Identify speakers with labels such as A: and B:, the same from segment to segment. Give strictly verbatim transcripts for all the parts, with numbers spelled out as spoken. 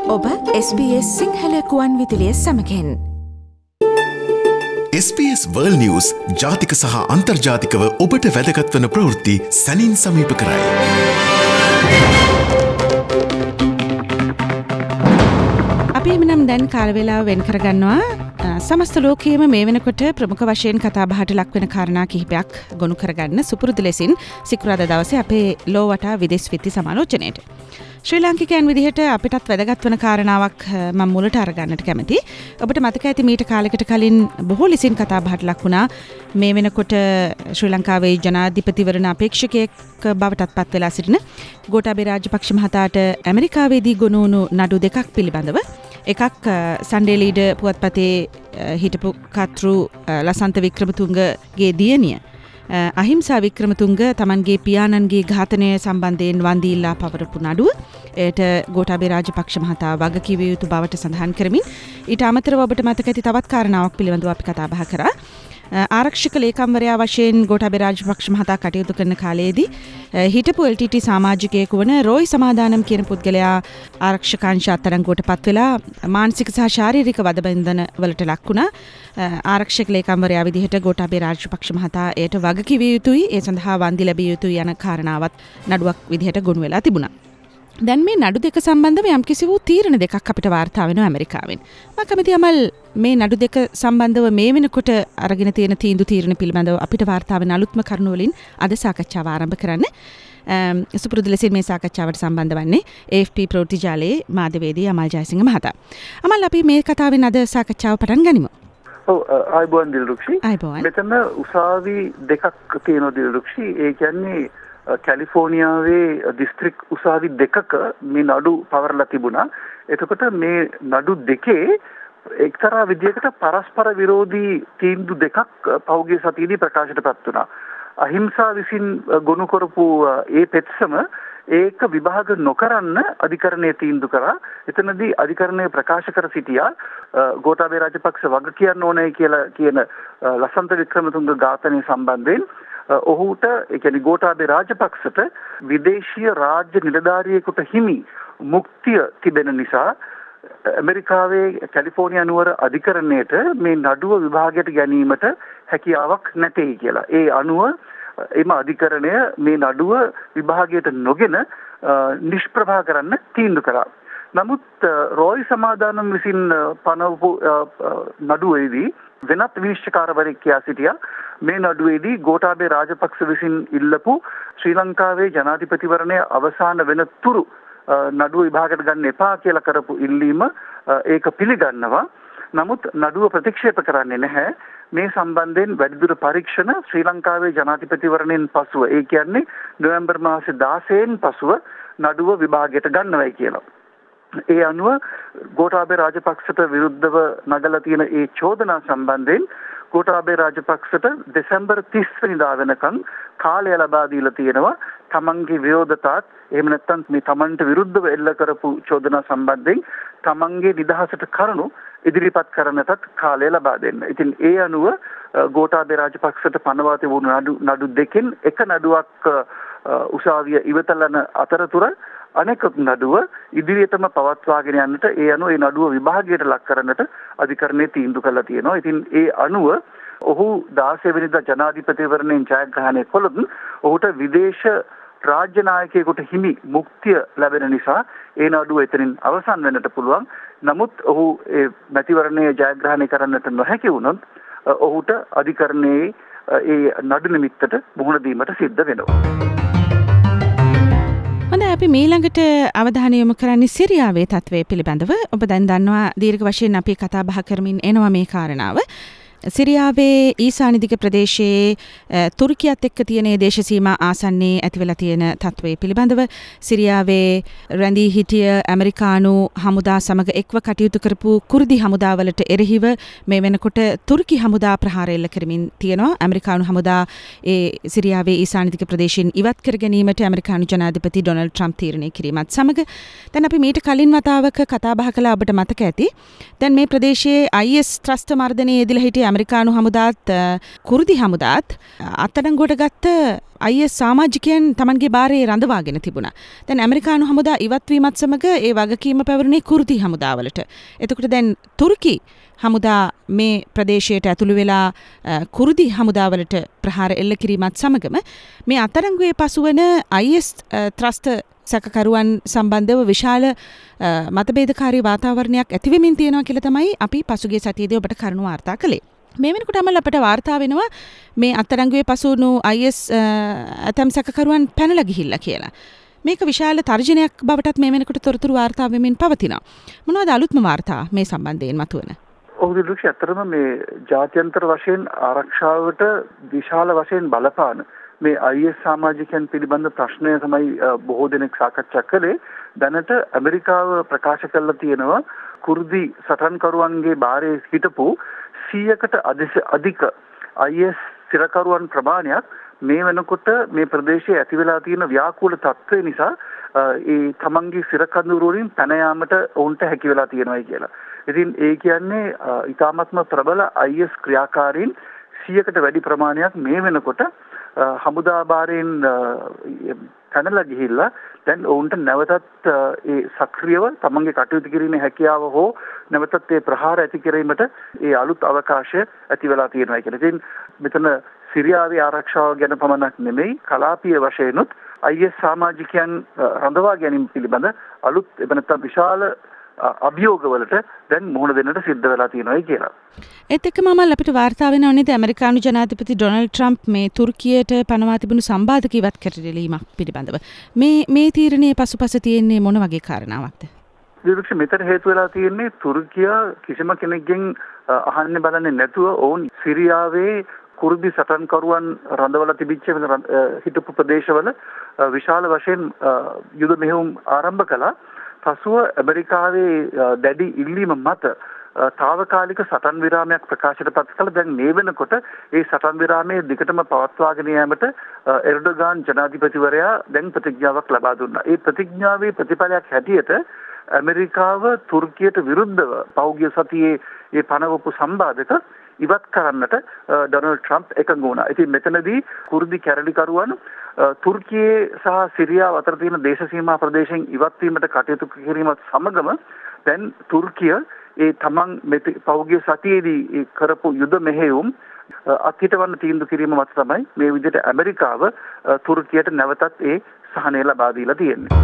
A: ඔබ S B S Sinhala කුවන් විදුලිය සමගින්
B: S B S World News ජාතික සහ අන්තර්ජාතිකව ඔබට වැදගත් වන ප්‍රවෘත්ති සැනින් සමීප කරයි.
A: අපි එමනම් දැන් කාල වේලාව වෙන් කරගන්නවා සමස්ත ලෝකයේම මේ වෙනකොට ප්‍රමුඛ වශයෙන් කතා බහට ලක් වෙන කාරණා කිහිපයක් ගොනු කරගන්න සුපුරුදු ලෙසින් සිකුරාදා දවසේ අපේ ලෝ වටා විදේශ විත්ති සමාලෝචනයේට ශ්‍රී ලාංකිකයන් විදිහට අපිටත් වැදගත් වන කාරණාවක් මම මුලට අරගන්නට කැමතියි. ඔබට මතක ඇති මීට කාලයකට කලින් බොහෝ ලෙසින් කතා බහට ලක් වුණා මේ වෙනකොට ශ්‍රී ලංකාවේ ජනාධිපතිවරණ අපේක්ෂකයෙක් බවටත් පත් වෙලා සිටින ගෝඨාභය රාජපක්ෂ මහතාට ඇමරිකාවේදී ගොනු වුණු නඩු දෙකක් පිළිබඳව එකක් සන්ඩේ ලීඩර් පුවත්පතේ හිටපු කතෘ ලසන්ත වික්‍රමතුංගගේ දියණිය අහිංසා වික්‍රමතුංග තමන්ගේ පියාණන්ගේ ඝාතනය සම්බන්ධයෙන් වන්දි ඉල්ලා පවරපු නඩුව එයට ගෝඨාභය රාජපක්ෂ මහතා වගකිව යුතු බවට සඳහන් කරමින් ඊට අමතරව ඔබට මතක ඇති තවත් කාරණාවක් පිළිබඳව අපි කතා බහ කරා. ආරක්ෂක ලේකම්වරයා වශයෙන් ගෝඨාභය රාජපක්ෂ මහතා කටයුතු කරන කාලයේදී හිටපු L T T සමාජිකයෙකු වන රෝයි සමාදානම් කියන පුද්ගලයා ආරක්ෂක අංශ අත්අඩංගුවට පත් වෙලා මානසික සහ ශාරීරික වදබන්ධන වලට ලක් වුණා. ආරක්ෂක ලේකම්වරයා විදිහට ගෝඨාභය රාජපක්ෂ මහතා එයට වගකිව යුතුයි, ඒ සඳහා වන්දි ලැබිය යුතුයි යන කාරණාවත් නඩුවක් විදිහට ගොනු වෙලා තිබුණා. දැන් මේ නඩු දෙක සම්බන්ධව යම්කිසි වූ තීරණ දෙකක් අපිට වාර්තා වෙනවා ඇමරිකාවෙන්. මම කැමතියි අමල් මේ නඩු දෙක සම්බන්ධව මේ වෙනකොට අරගෙන තියෙන තීන්දුව තීරණ පිළිබඳව අපිට වාර්තා වෙන අලුත්ම කරුණු වලින් අද සාකච්ඡාව ආරම්භ කරන්න. සුපුරුදු ලෙසින් මේ සාකච්ඡාවට සම්බන්ධ වන්නේ A F P ප්‍රවෘත්ති ජාලයේ මාධ්‍යවේදී අමල් ජයසිංහ මහතා. අමල් අපි මේ කතාවෙන් අද සාකච්ඡාව පටන් ගනිමු.
C: ඔව් ආයිබෝන් දිල්රුක්ෂි. මෙතන උසාවි දෙකක් තියෙනවා දිල්රුක්ෂි. ඒ කියන්නේ කැලිෆෝනියාවේ දිස්ත්‍රික් උසාවි දෙකක මේ නඩු පවරලා තිබුණා. එතකොට මේ නඩු දෙකේ එක්තරා විදියකට පරස්පර විරෝධී තීන්දුව දෙකක් පහුගිය සතියේදී ප්‍රකාශයට පත් වුණා. අහිංසා විසින් ගොනු කරපු ඒ පෙත්සම ඒක විභාග නොකරන්න අධිකරණයේ තීන්දුව කරා. එතනදී අධිකරණය ප්‍රකාශ කර සිටියා ගෝඨාභය රාජපක්ෂ වග කියන්න ඕනේ කියලා කියන ලසන්ත වික්‍රමතුංග ඝාතනය සම්බන්ධයෙන් ඔහුට ඒ කියන්නේ ගෝඨාභය රාජපක්ෂට විදේශීය රාජ්‍ය නිලධාරියෙකුට හිමි මුක්තිය තිබෙන නිසා ඇමරිකාවේ කැලිෆෝනියා නුවර අධිකරණයට මේ නඩුව විභාගයට ගැනීමට හැකියාවක් නැtei කියලා. ඒ අනුව එම අධිකරණය මේ නඩුව විභාගයට නොගෙන නිෂ්ප්‍රභා කරන්න තීන්දුව කරා. නමුත් රෝයි සමාදානම් විසින් පනවපු නඩුවේදී වෙනත් විනිශ්චයකාරවරයෙක් කියා සිටියා මේ නඩුවේදී ගෝඨාභය රාජපක්ෂ විසින් ඉල්ලපු ශ්‍රී ලංකාවේ ජනාධිපතිවරණය අවසන් වෙන තුරු නඩුව විභාගයට ගන්න එපා කියලා කරපු ඉල්ලීම ඒක පිළිගන්නවා. නමුත් නඩුව ප්‍රතික්ෂේප කරන්නේ නැහැ. මේ සම්බන්ධයෙන් වැඩිදුර පරීක්ෂණ ශ්‍රී ලංකාවේ ජනාධිපතිවරණයෙන් පසුව ඒ කියන්නේ නොවැම්බර් මාසේ දාසයෙන් පසුව නඩුව විභාගයට ගන්නවයි කියලා. ඒ අනුව ගෝඨාභය රාජපක්ෂට විරුද්ධව නගලා තියෙන ඒ චෝදනා සම්බන්ධයෙන් ගෝඨාභය රාජපක්ෂට දෙසැම්බර් තිස් වෙනිදා වෙනකන් කාලය ලබා දීලා තියෙනවා තමන්ගේ විරෝධතාවත් එහෙම නැත්නම් මේ තමන්ට විරුද්ධව එල්ල කරපු චෝදනා සම්බන්ධයෙන් තමන්ගේ නිදහසට කරුණු ඉදිරිපත් කරන්නටත් කාලය ලබා දෙන්න. ඉතින් ඒ අනුව ගෝඨාභය රාජපක්ෂට පනවා තිබුණු නඩු නඩු දෙකෙන් එක නඩුවක් උසාවිය ඉවතලන අතරතුර අනෙක් නඩුව ඉදිරියටම පවත්වාගෙන යන්නට ඒ අනුව ඒ නඩුව විභාගයට ලක් කරන්නට අධිකරණයේ තීන්දුව කළා තියෙනවා. ඉතින් ඒ අනුව ඔහු දාසය වෙනිදා ජනාධිපතිවරණයෙන් ජයග්‍රහණය කළොත් ඔහුට විදේශ රාජ්‍ය නායකයෙකුට හිමි මුක්තිය ලැබෙන නිසා ඒ නඩුව එතනින් අවසන් වෙන්නට පුළුවන්. නමුත් ඔහු ඒ මැතිවරණයේ ජයග්‍රහණය කරන්නට නොහැකි වුණොත් ඔහුට අධිකරණයේ ඒ නඩු නිමිත්තට මුහුණ දීමට සිද්ධ වෙනවා.
A: හොඳයි අපි මීළඟට අවධානය යොමු කරන්නේ සිරියාවේ තත්ත්වය පිළිබඳව. ඔබ දැන් දන්නවා දීර්ඝ වශයෙන් අපි කතා බහ කරමින් එනවා මේ කාරණාව. සිරියාවේ ඊසානිදිග ප්‍රදේශයේ තුර්කියත් එක්ක තියෙන දේශ සීමා ආසන්නයේ ඇති වෙලා තියෙන තත්ත්වය පිළිබඳව සිරියාවේ රැඳී හිටිය ඇමරිකානු හමුදා සමග එක්ව කටයුතු කරපු කුර්දි හමුදාවලට එරෙහිව මේ වෙනකොට තුර්කි හමුදා ප්‍රහාර එල්ල කරමින් තියෙනවා. ඇමරිකානු හමුදා ඒ සිරියාවේ ඊසානිදිග ප්‍රදේශයෙන් ඉවත් කර ගැනීමට ඇමරිකානු ජනාධිපති ඩොනල්ඩ් ට්‍රම්ප් තීරණය කිරීමත් සමග දැන් අපි මීට කලින් වතාවක කතා බහ කළා ඔබට මතක ඇති. දැන් මේ ප්‍රදේශයේ I S ත්‍රස්ත මර්ධනයේ යෙදලා හිටිය ඇමරිකානු හමුදාත් කුරුදි හමුදාත් අත්අඩංගුවට ගත්ත I S සමාජිකයන් තමන්ගේ බාරයේ රඳවාගෙන තිබුණා. දැන් ඇමරිකානු හමුදා ඉවත් වීමත් සමග ඒ වගකීම පැවරුනේ කුරුදි හමුදාවලට. එතකොට දැන් තුර්කි හමුදා මේ ප්‍රදේශයට ඇතුළු වෙලා කුරුදි හමුදාවලට ප්‍රහාර එල්ල කිරීමත් සමගම මේ අත්අඩංගුවේ පසුවන I S ත්‍රස්ත සැකකරුවන් සම්බන්ධව විශාල මතභේදකාරී වාතාවරණයක් ඇතිවෙමින් තියෙනවා කියලා තමයි අපි පසුගිය සතියේදී ඔබට කරුණු වාර්තා කළේ. මේ වෙනකොට අමල් අපට වාර්තා වෙනවා මේ අත්අඩංගුවේ පසුණු I S ඇතම් සැකකරුවන් පැනලා ගිහිල්ලා කියලා. මේක විශාල තර්ජනයක් බවටත් මේ වෙනකොට තොරතුරු වාර්තා වෙමින් පවතිනවා. මොනවද අලුත්ම වාර්තා මේ සම්බන්ධයෙන් මතුවන?
C: ඔව් දිලුක්ෂ ඇත්තටම මේ ජාත්‍යන්තර වශයෙන් ආරක්ෂාවට විශාල වශයෙන් බලපාන මේ I S සමාජිකයන් පිළිබඳ ප්‍රශ්නය තමයි බොහෝ දෙනෙක් සාකච්ඡා කළේ. දැනට ඇමරිකාව ප්‍රකාශ කළා තියෙනවා කුර්දි සටන්කරුවන්ගේ බාරයේ හිටපු සීයකට අධික I S සිරකරුවන් ප්‍රමාණයක් මේ වෙනකොට මේ ප්‍රදේශයේ ඇති වෙලා තියෙන ව්‍යාකූල තත්ත්වය නිසා ඒ තමන්ගේ සිරකඳුරු වලින් පැන යාමට ඔවුන්ට හැකි වෙලා තියෙනවා කියලා. ඉතින් ඒ කියන්නේ ඊ타ත්ම ප්‍රබල I S ක්‍රියාකාරීන් සීයකට වැඩි ප්‍රමාණයක් මේ වෙනකොට හමුදා බාරයෙන් පැනලා ගිහිල්ලා දැන් ඔවුන්ට නැවතත් ඒ සක්‍රියව තමන්ගේ කටයුතු කිරීමේ හැකියාව හෝ නැවතත් ඒ ප්‍රහාර ඇති කිරීමට ඒ අලුත් අවකාශය ඇති වෙලා තියෙනවා කියලා. ඉතින් මෙතන සිරියාවේ ආරක්ෂාව ගැන පමණක් නෙමෙයි කලාපීය වශයෙන්ුත් I S සමාජිකයන් රඳවා ගැනීම පිළිබඳ අලුත් එබැවින් විශාල අභියෝගවලට දැන් මුහුණ දෙන්නට සිද්ධ වෙලා තියෙනවා කියලා.
A: ඒත් එක්කම මම අපිට වාර්තා වෙනවා නේද ඇමරිකානු ජනාධිපති ඩොනල්ඩ් ට්‍රම්ප් මේ තුර්කියට පනවා තිබුණු සම්බාධක ඉවත් කරලීමක් පිළිබඳව මේ මේ තීරණයේ පසුපස තියෙන්නේ මොන වගේ කාරණාවක්ද?
C: විරුක්ෂ මෙතන හේතු වෙලා තියෙන්නේ තුර්කිය කිසිම කෙනෙක්ගෙන් අහන්නේ බලන්නේ නැතුව ඔවුන් සිරියාවේ කුර්දි සටන්කරුවන් රඳවලා තිබිච්ච හිටපු ප්‍රදේශවල විශාල වශයෙන් යුද මෙහෙයුම් ආරම්භ කළා. පසුව ඇමරිකාවේ දැඩි ඉල්ලීම මත తాවකාලික සටන් විරාමයක් ප්‍රකාශයට පත් කළ දැන් මේ වෙනකොට ඒ සටන් විරාමයේ දිගටම පවත්වාගෙන යාමට එර්ඩෝගාන් ජනාධිපතිවරයා දැන් ප්‍රතිඥාවක් ලබා දුන්නා. ඒ ප්‍රතිඥාවේ ප්‍රතිඵලයක් හැටියට ඇමරිකාව තුර්කියට විරුද්ධව පෞද්ගලික සතියේ ඒ පනවපු සම්බාධක ඉවත් කරන්නට ඩොනල්ඩ් ට්‍රම්ප් එකඟ වුණා. ඉතින් මෙතනදී කුර්දි කැරලිකරුවන් තුර්කියේ සහ සිරියාව අතර තියෙන දේශ සීමා ප්‍රදේශයෙන් ඉවත් වීමට කටයුතු කිරීමත් සමගම දැන් තුර්කිය ඒ තමන් පෞද්ගලික සතියේදී කරපු යුද මෙහෙයුම් අත්හිටවන්න තීන්දුව කිරීම මත තමයි මේ විදිහට ඇමරිකාව තුර්කියට නැවතත් ඒ සහනය ලබා දීලා තියෙන්නේ.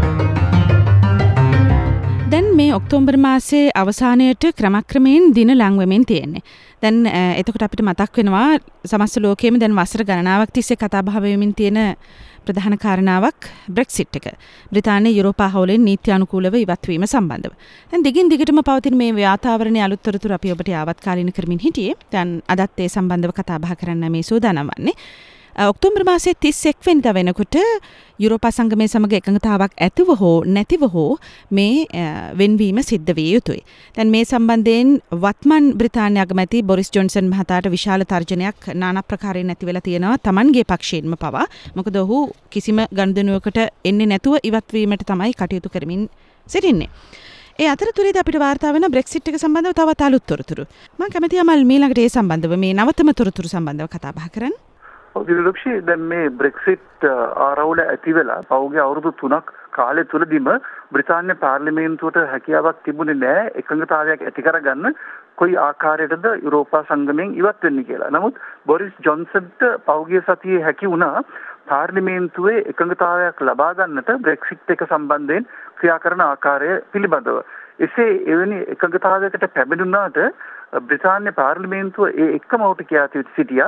A: දැන් මේ ඔක්තෝබර් මාසයේ අවසානයට ක්‍රමක්‍රමයෙන් දින ලං වෙමින් තියෙන්නේ. දැන් එතකොට අපිට මතක් වෙනවා සමස්ත ලෝකයේම දැන් වසර ගණනාවක් තිස්සේ කතා බහ වෙමින් තියෙන ප්‍රධාන කාරණාවක් බ්‍රෙක්සිට් එක. බ්‍රිතාන්‍ය යුරෝපා හවුලෙන් නීති අනුකූලව ඉවත් වීම සම්බන්ධව. දැන් දිගින් දිගටම පවතින මේ වාතාවරණයේ අලුත් තොරතුරු අපි ඔබට ආවත්කාලීන කරමින් හිටියේ. දැන් අදත් ඒ සම්බන්ධව කතා බහ කරන්න මේ සූදානම් වන්නේ. ඔක්තෝබර් මාසයේ තිස් එක් වෙනිදා වෙනකොට යුරෝපා සංගමයේ සමග එකඟතාවක් ඇතිව හෝ නැතිව හෝ මේ වෙන්වීම සිද්ධ විය යුතුයි. දැන් මේ සම්බන්ධයෙන් වත්මන් බ්‍රිතාන්‍ය අගමැති බොරිස් ජොන්සන් මහතාට විශාල තර්ජනයක් নানা ප්‍රකාරයෙන් ඇති වෙලා තියෙනවා Tamanගේ පක්ෂයෙන්ම පවා. මොකද ඔහු කිසිම ගනුදෙනුවකට එන්නේ නැතුව ඉවත් වීමට තමයි කටයුතු කරමින් සිටින්නේ. ඒ අතරතුරේදී අපිට වාර්තා වෙන බ්‍රෙක්සිට් එක සම්බන්ධව තවත් අලුත් තොරතුරු. මම කැමතියි අමල් මීළඟට ඒ සම්බන්ධව මේ නවතම තොරතුරු සම්බන්ධව කතා බහ කරන්න.
C: දිලක්ෂි දැන් මේ බ්‍රෙක්සිට් ආරවුල ඇති වෙලා පෞගේ අවුරුදු තුනක් කාලය තුලදීම බ්‍රිතාන්‍ය පාර්ලිමේන්තුවට හැකියාවක් තිබුණේ නැහැ එකඟතාවයක් ඇති කරගන්න කොයි ආකාරයකටද යුරෝපා සංගමයෙන් ඉවත් වෙන්නේ කියලා. නමුත් බොරිස් ජොන්සන්ට පෞගේ සතියේ හැකි වුණා පාර්ලිමේන්තුවේ එකඟතාවයක් ලබා ගන්නට බ්‍රෙක්සිට් එක සම්බන්ධයෙන් ක්‍රියා කරන ආකාරය පිළිබඳව. එසේ එවැනි එකඟතාවයකට පැමිණුණාට බ්‍රිතාන්‍ය පාර්ලිමේන්තුව ඒ එක්කම උට කියා සිටියා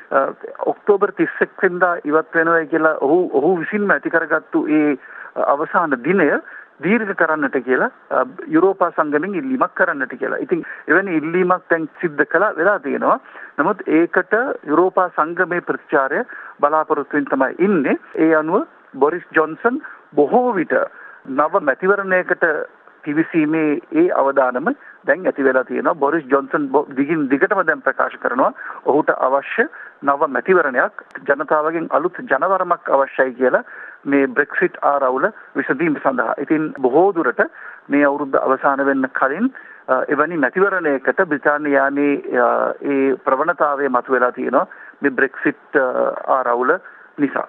C: ඔක්තෝබර් තිස් එක් වෙනිදා ඉවත් වෙනවා කියලා ඔහු ඔහු විසින්ම ඇති කරගත්තු ඒ අවසාන දිනය දීර්ඝ කරන්නට කියලා යුරෝපා සංගමෙන් ඉල්ලීමක් කරන්නට කියලා. ඉතින් එවැනි ඉල්ලීමක් දැන් සිද්ධ කළා වෙලා තියෙනවා. නමුත් ඒකට යුරෝපා සංගමේ ප්‍රතිචාරය බලාපොරොත්තු වෙමින් තමයි ඉන්නේ. ඒ අනුව බොරිස් ජොන්සන් බොහෝ විට නව මැතිවරණයකට පිවිසීමේ ඒ අවදානම දැන් ඇති වෙලා තියෙනවා. බොරිස් ජොන්සන් දිගින් දිගටම දැන් ප්‍රකාශ කරනවා ඔහුට අවශ්‍ය නව මැතිවරණයක් ජනතාවගෙන් අලුත් ජනවරමක් අවශ්‍යයි කියලා මේ බ්‍රෙක්සිට් ආරවුල විසඳීම සඳහා. ඉතින් බොහෝ දුරට මේ අවුරුද්ද අවසන් වෙන්න කලින් එවැනි මැතිවරණයකට බ්‍රිතාන්‍ය යාමේ ඒ ප්‍රවණතාවය මතුවලා තියෙනවා මේ බ්‍රෙක්සිට් ආරවුල නිසා.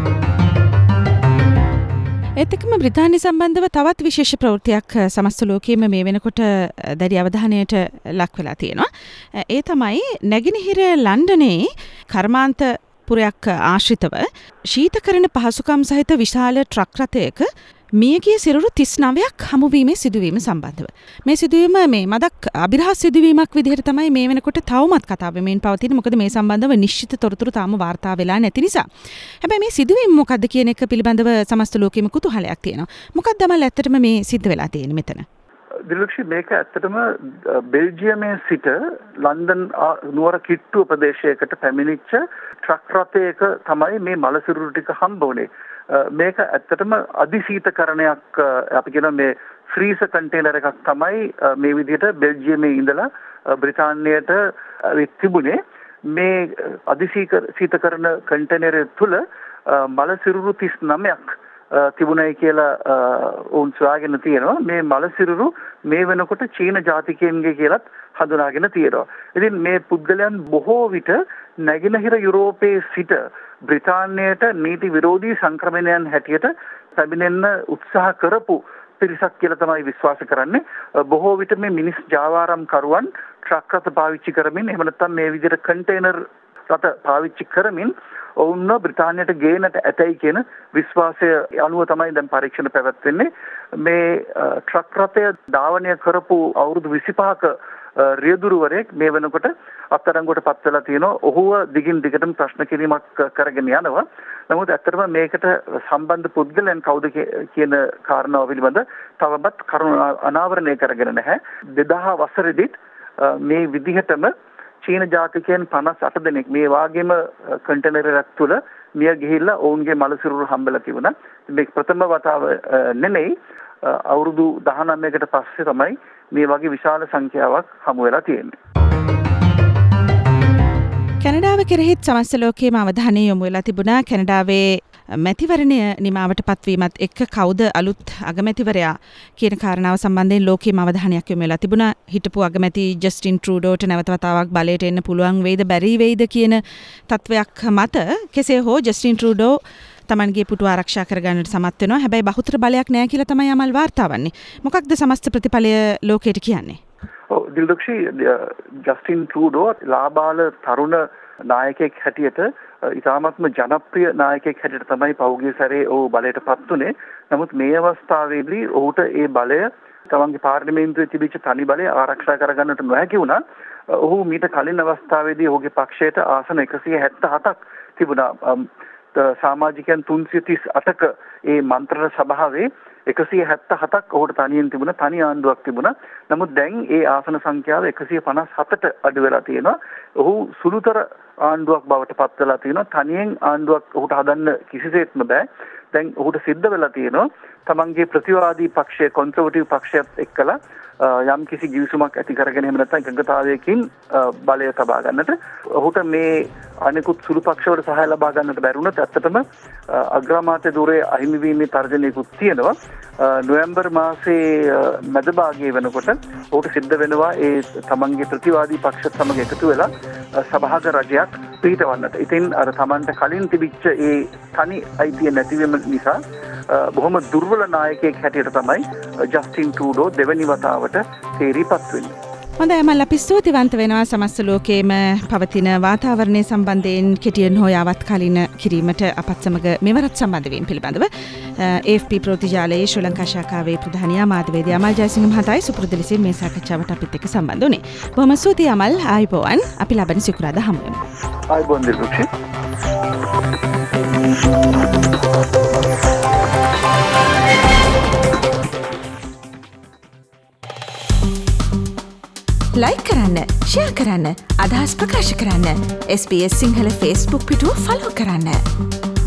A: ඒත් එක්කම බ්‍රිතාන්‍ය සම්බන්ධව තවත් විශේෂ ප්‍රවෘත්තියක් සමස්ත ලෝකයේම මේ වෙනකොට දැඩි අවධානයට ලක් වෙලා තියෙනවා. ඒ තමයි නැගෙනහිර ලන්ඩනයේ කර්මාන්ත පුරයක් ආශ්‍රිතව ශීතකරණ පහසුකම් සහිත විශාල ට්‍රක් රථයක මියගිය සිරුරු තිස් නවයක් හමුවීමේ සිදුවීම සම්බන්ධව. මේ සිදුවීම මේ මදක් අභිරහස් සිදුවීමක් විදිහට තමයි මේ වෙනකොට තවමත් කතා වෙමින් පවතින. මොකද මේ සම්බන්ධව නිශ්චිත තොරතුරු තාම වාර්තා වෙලා නැති නිසා. හැබැයි මේ සිදුවීම මොකද්ද කියන එක පිළිබඳව සමස්ත ලෝකෙම kutuhalයක් තියෙනවා. මොකක්ද මම ඇත්තටම මේ සිද්ධ වෙලා තියෙන්නේ මෙතන?
C: දිලක්ෂි මේක ඇත්තටම බෙල්ජියමේ සිට ලන්ඩන් නුවර කිට්ටුව ප්‍රදේශයකට පැමිණිච්ච ට්‍රක් රථයක තමයි මේ මලසිරුරු ටික හම්බ වුණේ. මේක ඇත්තටම අධිශීතකරණයක් අපි කියන මේ ෆ්‍රීස කන්ටේනර් එකක් තමයි මේ විදිහට බෙල්ජියමේ ඉඳලා බ්‍රිතාන්‍යයට තිබුණේ. මේ අධිශීතකරණ කන්ටේනර් තුල මලසිරුරු තිස් නවයක් තිබුණයි කියලා උන් සොයාගෙන තියෙනවා. මේ මලසිරුරු මේ වෙනකොට චීන ජාතිකයන්ගේ කියලත් හඳුනාගෙන තියෙනවා. ඉතින් මේ පුද්ගලයන් බොහෝ විට නැගෙනහිර යුරෝපයේ සිට බ්‍රිතාන්‍යයට නීති විරෝධී සංක්‍රමණයන් හැටියට පැමිණෙන්න උත්සාහ කරපු පිරිසක් කියලා තමයි විශ්වාස කරන්නේ. බොහෝ විට මේ මිනිස් ජාවාරම් කරුවන් ට්‍රක් රථ පාවිච්චි කරමින් එහෙම නැත්නම් මේ විදිහට කන්ටේනර් රථ පාවිච්චි කරමින් ඔවුන්ව බ්‍රිතාන්‍යයට ගේනට ඇතයි කියන විශ්වාසය අනුව තමයි දැන් පරීක්ෂණ පැවැත්වෙන්නේ. මේ ට්‍රක් රථය ධාවනය කරපු අවුරුදු විසිපහක රියදුරුවරයෙක් මේ වෙනකොට අත්අඩංගුවට පත් වෙලා තියෙනවා. ඔහුව දිගින් දිගටම ප්‍රශ්න කිරීමක් කරගෙන යනවා. නමුත් ඇත්තටම මේකට සම්බන්ධ පුද්ගලයන් කවුද කියන කාරණාව පිළිබඳ තවමත් කරුණු අනාවරණය කරගෙන නැහැ. දෙදහස් වසරේදීත් මේ විදිහටම චීන ජාතිකයන් පනස් අට දෙනෙක් මේ වාගේම කන්ටේනර් එකක් තුල මිය ගිහිල්ලා ඔවුන්ගේ මලසිරුරු හම්බෙලා තිබුණා. මේක ප්‍රථම වතාව නෙමෙයි. අවුරුදු දහනවයකට පස්සේ තමයි මේ වගේ විශාල සංඛ්‍යාවක් හමු වෙලා තියෙන්නේ.
A: කැනඩාව කෙරෙහිත් සමස්ත ලෝකයේම අවධානය යොමු වෙලා තිබුණා. කැනඩාවේ මැතිවරණය නිමාවට පත්වීමත් එක්ක කවුද අලුත් අගමැතිවරයා කියන කාරණාව සම්බන්ධයෙන් ලෝකයේම අවධානයක් යොමු වෙලා තිබුණා. හිටපු අගමැති ජස්ටින් ට්‍රූඩෝට නැවත වතාවක් බලයට එන්න පුළුවන් වේද බැරි වේද කියන තත්වයක් මත කෙසේ හෝ ජස්ටින් ට්‍රූඩෝ තමන්ගේ පුටුව ආරක්ෂා කරගන්නට සමත් වෙනවා. හැබැයි බහුතර බලයක් නැහැ කියලා තමයි අමල් වාර්තා වන්නේ. මොකක්ද සමස්ත ප්‍රතිඵලය ලෝකයට කියන්නේ?
C: ඔව් දිල්දක්ෂි ජස්ටින් ට්‍රූඩෝ ලාබාල තරුණ නායකයෙක් හැටියට ඉතාමත්ම ජනප්‍රිය නායකයෙක් හැටියට තමයි පෞගිය සැරේ ඔහු බලයට පත් වුණේ. නමුත් මේ අවස්ථාවේදී ඔහුට ඒ බලය තමන්ගේ පාර්ලිමේන්තුවේ තිබිච්ච තනි බලය ආරක්ෂා කරගන්නට නොහැකි වුණා. ඔහු මීට කලින් අවස්ථාවේදී ඔහුගේ පක්ෂයට ආසන එකසිය හැත්තෑ හතක් තිබුණා. සමාජිකයන් තුන්සිය තිස් අටක ඒ මන්ත්‍රණ සභාවේ එකසිය හැත්තෑ හතක් ඔහුට තනියෙන් තිබුණා. තනි ආණ්ඩුවක් තිබුණා. නමුත් දැන් ඒ ආසන සංඛ්‍යාව එකසිය පනස් හතට අඩු වෙලා තියෙනවා. ඔහු සුළුතර ආණ්ඩුවක් බවට පත් වෙලා තියෙනවා. තනියෙන් ආණ්ඩුවක් ඔහුට හදන්න කිසිසේත්ම බෑ. දැන් ඔහුට සිද්ධ වෙලා තියෙනවා තමන්ගේ ප්‍රතිවාදී පක්ෂය කොන්සර්වටිව් පක්ෂයත් එක්කලා යම් කිසි ගිවිසුමක් ඇති කරගෙන එහෙම නැත්නම් එකඟතාවයකින් බලය තබා ගන්නට ඔහුට මේ අනෙකුත් සුළු පක්ෂවල සහාය ලබා ගන්නට බැරුණත් ඇත්තටම අග්‍රාමාත්‍ය ධුරයේ අහිමි වීමේ තර්ජනයකුත් තියෙනවා. නොවැම්බර් මාසයේ මැද භාගයේ වෙනකොට ඔහුට සිද්ධ වෙනවා ඒ තමන්ගේ ප්‍රතිවාදී පක්ෂත් සමග එකතු වෙලා සභාග රජයක් පිහිටවන්නට. ඉතින් අර තමන්ට කලින් තිබිච්ච ඒ තනි අයිතිය නැතිවීම නිසා බොහොම දුර්වල නායකයෙක් හැටියට තමයි ජස්ටින් ට්‍රූඩෝ දෙවැනි වතාවට තේරීපත් වෙන්නේ.
A: හොඳයි අමල්, අපි ස්තුතිවන්ත වෙනවා සමස්ත ලෝකයේම පවතින වාතාවරණය සම්බන්ධයෙන් කෙටියෙන් හෝ යාවත්කාලින කිරීමට අපත් සමග මෙවරත් සම්බන්ධ වීම පිළිබඳව. ඒ එෆ් පී ප්‍රවෘත්තිජාලයේ ශ්‍රී ලංකා ශාඛාවේ ප්‍රධානියා මාධ්‍යවේදී අමල් ජයසිංහ මහතායි සුපුරුදු ලෙසින් මේ සාකච්ඡාවට අපිත් එක්ක සම්බන්ධ වුණේ. බොහොම ස්තුතියි අමල්. ආයුබෝවන්. අපි ලබන සිකුරාදා හමු වෙමු.
C: ආයුබෝවන් දිල්රුක්ෂි.
A: ලයික් කරන්න, ෂෙයා කරන්න, අදහස් ප්‍රකාශ කරන්න. S B S Sinhala Facebook පිටුව ෆලෝ කරන්න.